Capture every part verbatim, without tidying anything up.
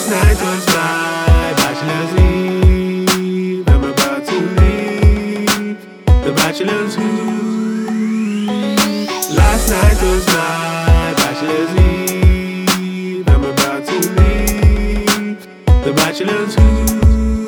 Last night was my bachelor's eve. I'm about to leave the bachelor's eve. Last night was my bachelor's eve. I'm about to leave the bachelor's eve.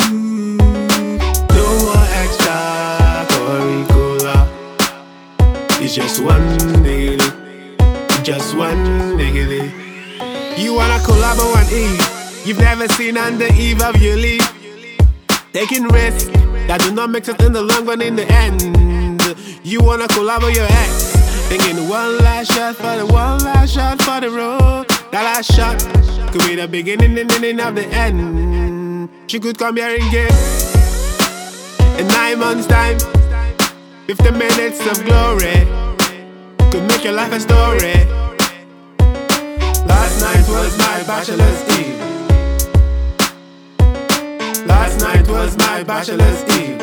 No more extra curricular. It's just one daily. Just one daily. You wanna collabo on Eve. You've never seen on the eve of your leave. Taking risks that do not make sense in the long run. In the end, you wanna collabo your ex. Thinking one last shot for the one last shot for the road. That last shot could be the beginning and ending of the end. She could come here again in nine months time. Fifty minutes of glory could make your life a story. Last night was my bachelor's eve. Last night was my bachelor's eve.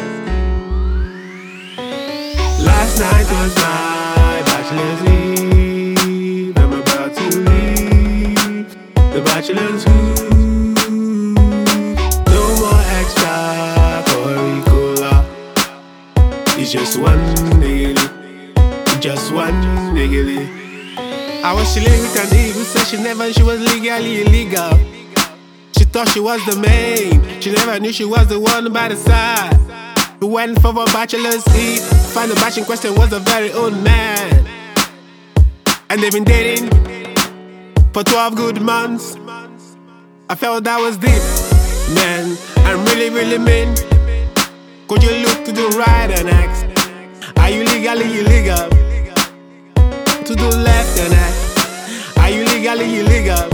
Last night was my bachelor's eve. I'm about to leave the bachelor's eve. No more extra curricular. It's just one daily. Just one daily. I was chilling with an Eve who said she never, she was legally illegal. She thought she was the main. She never knew she was the one by the side. We went for a bachelor's eve. Find the batch in question was a very old man. And they've been dating for twelve good months. I felt that was deep. Man, I'm really, really mean. Could you look to the right and ask, are you legally illegal? To the left and ask, are you legally illegal?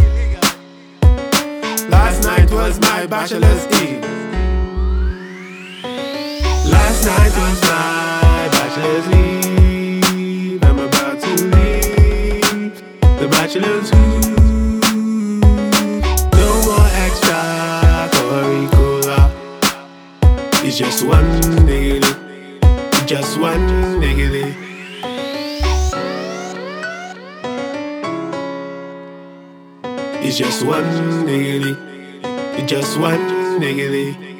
Last night was my bachelor's eve. Last night was my bachelor's eve. I'm about to leave the bachelor's eve. No more extra curricular. It's just one daily. Just one daily. It's just one daily. It's just one daily.